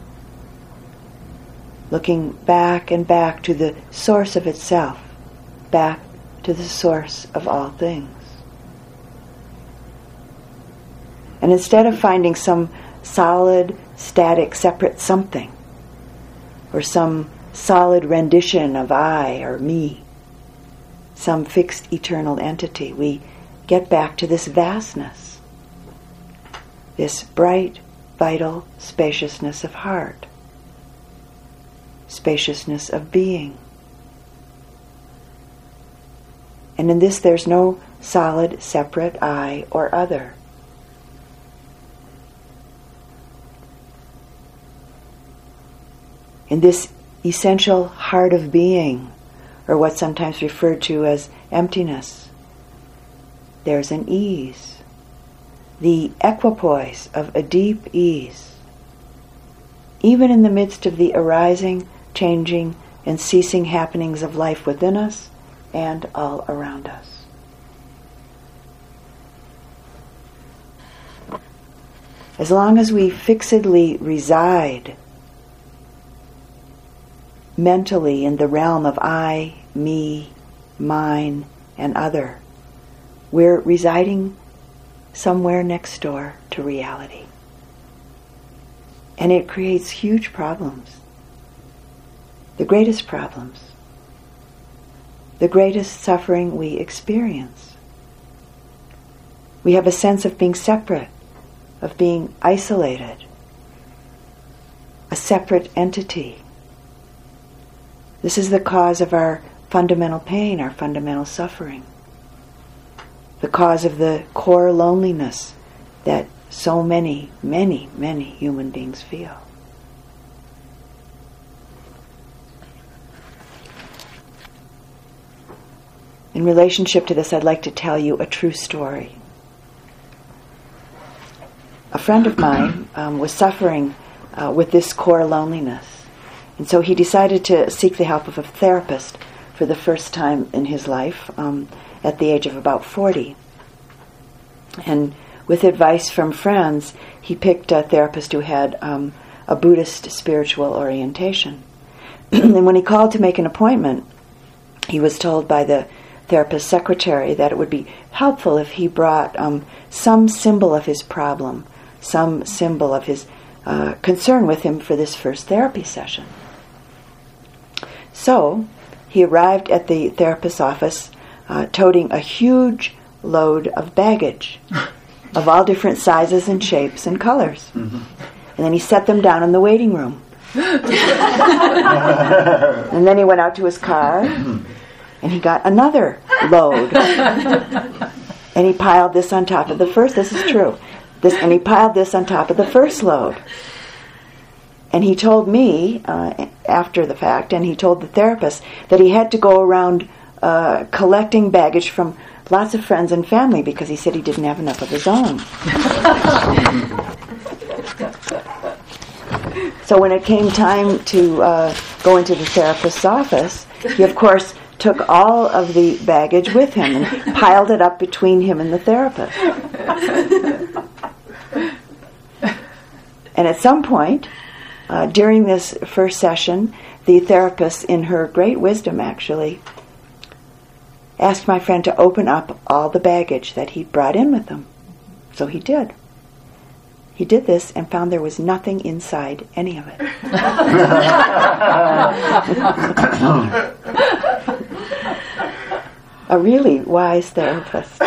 Speaker 1: Looking back and back to the source of itself, back to the source of all things. And instead of finding some solid, static, separate something, or some solid rendition of I or me, some fixed eternal entity, we get back to this vastness, this bright, vital spaciousness of heart, spaciousness of being. And in this there's no solid, separate I or other. In this essential heart of being, or what's sometimes referred to as emptiness, there's an ease, the equipoise of a deep ease, even in the midst of the arising, changing, and ceasing happenings of life within us and all around us. As long as we fixedly reside mentally in the realm of I, me, mine, and other, we're residing somewhere next door to reality. And it creates huge problems. The greatest problems. The greatest suffering we experience. We have a sense of being separate, of being isolated, a separate entity. This is the cause of our fundamental pain, our fundamental suffering. The cause of the core loneliness that so many, many, many human beings feel. In relationship to this, I'd like to tell you a true story. A friend of mine was suffering with this core loneliness. And so he decided to seek the help of a therapist for the first time in his life at the age of about 40. And with advice from friends, he picked a therapist who had a Buddhist spiritual orientation. And when he called to make an appointment, he was told by the therapist's secretary that it would be helpful if he brought some symbol of his problem, some symbol of his concern with him for this first therapy session. So he arrived at the therapist's office toting a huge load of baggage of all different sizes and shapes and colors. Mm-hmm. And then he set them down in the waiting room. And then he went out to his car and he got another load. And he piled this on top of the first. This is true. And he piled this on top of the first load. And he told me, after the fact, and he told the therapist, that he had to go around collecting baggage from lots of friends and family because he said he didn't have enough of his own. So when it came time to go into the therapist's office, he, of course, took all of the baggage with him and piled it up between him and the therapist. And at some point, during this first session, the therapist, in her great wisdom actually, asked my friend to open up all the baggage that he'd brought in with him. So he did. He did this and found there was nothing inside any of it. A really wise therapist.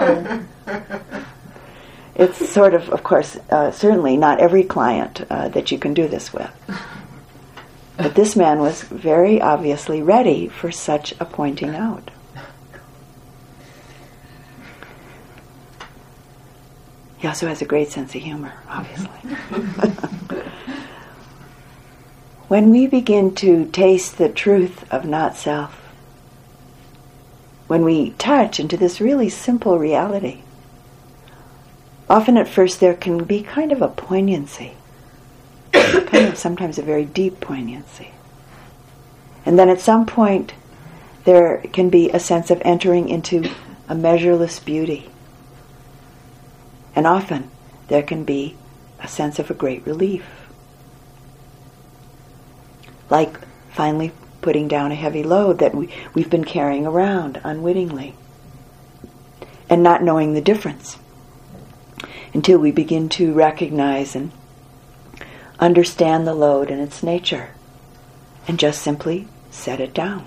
Speaker 1: It's sort of course, certainly not every client that you can do this with. But this man was very obviously ready for such a pointing out. He also has a great sense of humor, obviously. When we begin to taste the truth of not self, when we touch into this really simple reality, often at first there can be kind of a poignancy, kind of sometimes a very deep poignancy. And then at some point there can be a sense of entering into a measureless beauty. And often there can be a sense of a great relief. Like finally putting down a heavy load that we've been carrying around unwittingly and not knowing the difference until we begin to recognize and understand the load and its nature and just simply set it down.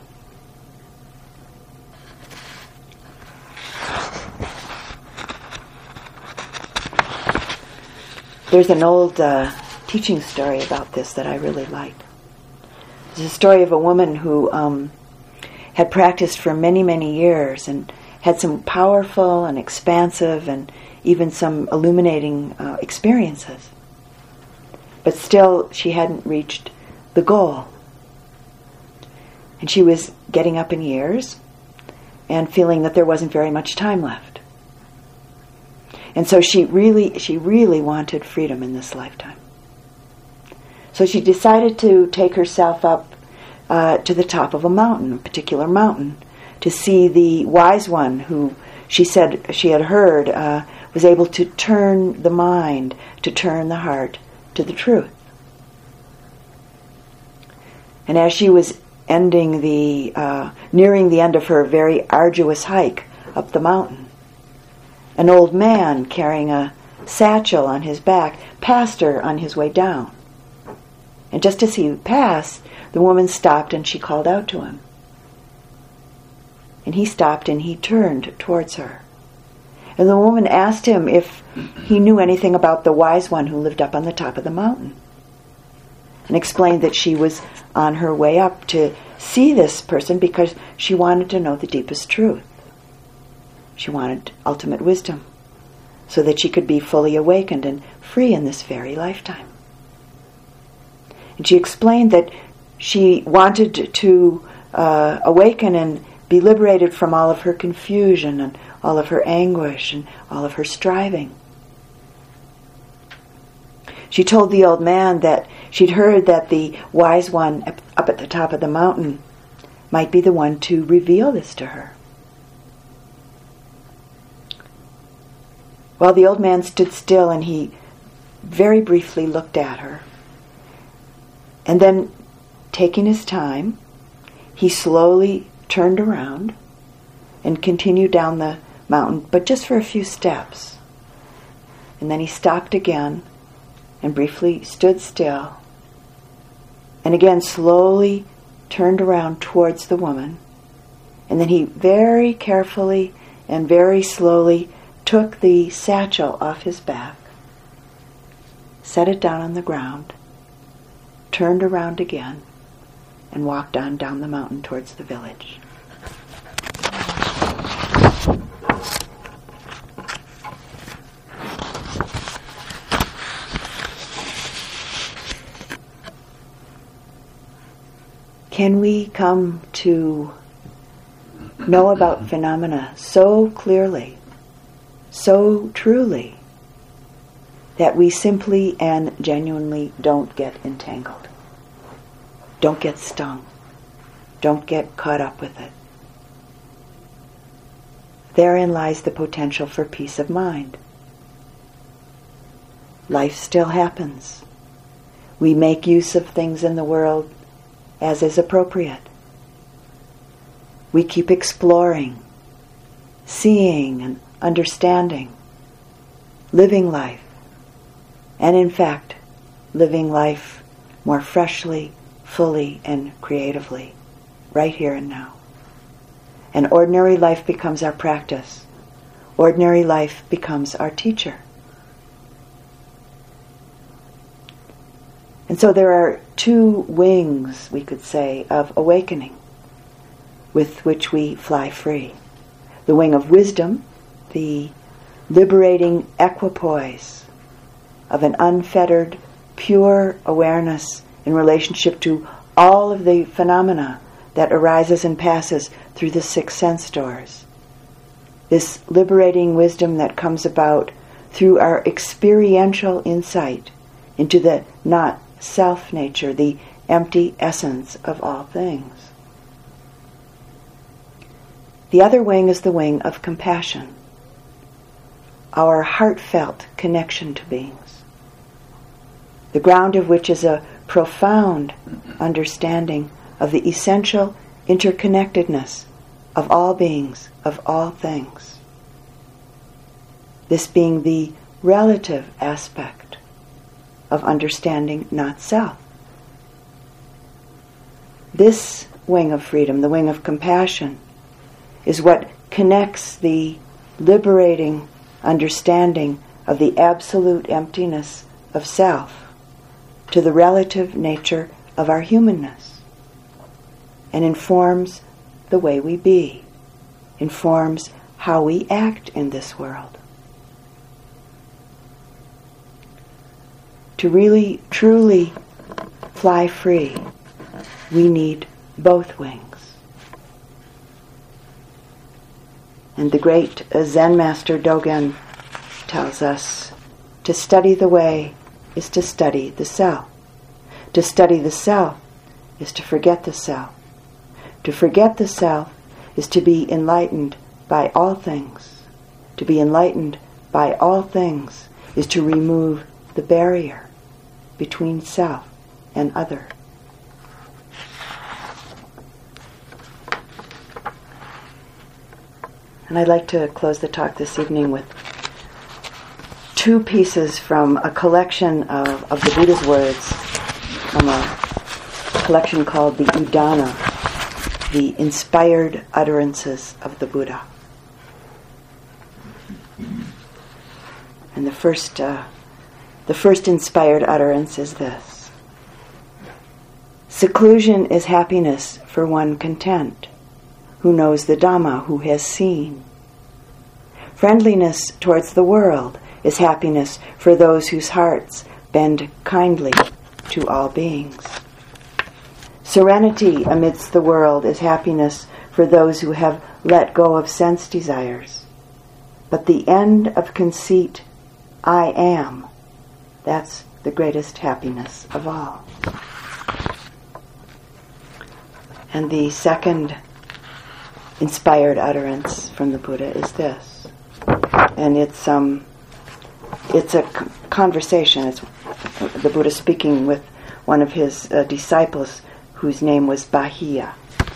Speaker 1: There's an old teaching story about this that I really like. It's a story of a woman who had practiced for many, many years and had some powerful and expansive and even some illuminating experiences. But still, she hadn't reached the goal. And she was getting up in years and feeling that there wasn't very much time left. And so she really wanted freedom in this lifetime. So she decided to take herself up to the top of a mountain, a particular mountain, to see the wise one who she said she had heard was able to turn the mind, to turn the heart to the truth. And as she was nearing the end of her very arduous hike up the mountain, an old man carrying a satchel on his back passed her on his way down. And just as he passed, the woman stopped and she called out to him. And he stopped and he turned towards her. And the woman asked him if he knew anything about the wise one who lived up on the top of the mountain, and explained that she was on her way up to see this person because she wanted to know the deepest truth. She wanted ultimate wisdom so that she could be fully awakened and free in this very lifetime. And she explained that she wanted to awaken and be liberated from all of her confusion and all of her anguish and all of her striving. She told the old man that she'd heard that the wise one up at the top of the mountain might be the one to reveal this to her. Well, the old man stood still and he very briefly looked at her. And then, taking his time, he slowly turned around and continued down the mountain, but just for a few steps. And then he stopped again and briefly stood still. And again slowly turned around towards the woman. And then he very carefully and very slowly took the satchel off his back, set it down on the ground, turned around again, and walked on down the mountain towards the village. Can we come to know about phenomena so clearly, so truly, that we simply and genuinely don't get entangled, don't get stung, don't get caught up with it? Therein lies the potential for peace of mind. Life still happens. We make use of things in the world as is appropriate. We keep exploring, seeing and understanding, living life, and in fact, living life more freshly, fully, and creatively, right here and now. And ordinary life becomes our practice. Ordinary life becomes our teacher. And so there are two wings, we could say, of awakening with which we fly free. The wing of wisdom, the liberating equipoise of an unfettered, pure awareness in relationship to all of the phenomena that arises and passes through the six sense doors. This liberating wisdom that comes about through our experiential insight into the not self-nature, the empty essence of all things. The other wing is the wing of compassion, our heartfelt connection to beings, the ground of which is a profound understanding of the essential interconnectedness of all beings, of all things. This being the relative aspect of understanding not self. This wing of freedom, the wing of compassion, is what connects the liberating understanding of the absolute emptiness of self to the relative nature of our humanness, and informs the way we be, informs how we act in this world. To really, truly fly free, we need both wings. And the great Zen master Dogen tells us to study the way is to study the self. To study the self is to forget the self. To forget the self is to be enlightened by all things. To be enlightened by all things is to remove the barrier between self and other. And I'd like to close the talk this evening with two pieces from a collection of the Buddha's words, from a collection called the Udana, the inspired utterances of the Buddha. And the first inspired utterance is this: seclusion is happiness for one content, who knows the Dhamma, who has seen. Friendliness towards the world is happiness for those whose hearts bend kindly to all beings. Serenity amidst the world is happiness for those who have let go of sense desires. But the end of conceit, I am, that's the greatest happiness of all. And the second inspired utterance from the Buddha is this. And it's it's a conversation. It's the Buddha speaking with one of his disciples whose name was Bahia.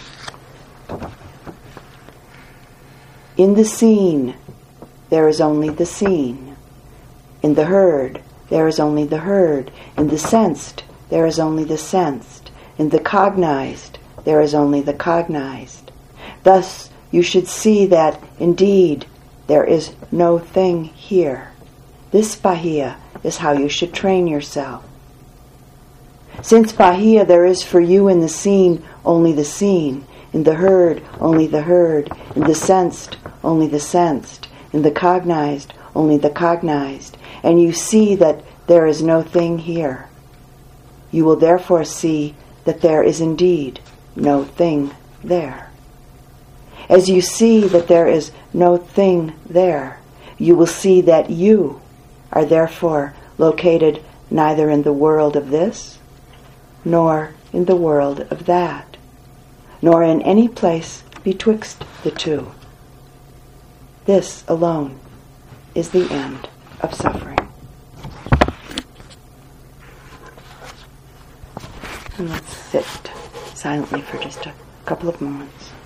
Speaker 1: In the seen, there is only the seen. In the heard, there is only the heard. In the sensed, there is only the sensed. In the cognized, there is only the cognized. Thus, you should see that, indeed, there is no thing here. This Bahia is how you should train yourself. Since Bahia, there is for you in the seen only the seen, in the heard only the heard, in the sensed only the sensed, in the cognized only the cognized, and you see that there is no thing here. You will therefore see that there is indeed no thing there. As you see that there is no thing there, you will see that you are therefore located neither in the world of this, nor in the world of that, nor in any place betwixt the two. This alone is the end of suffering. And let's sit silently for just a couple of moments.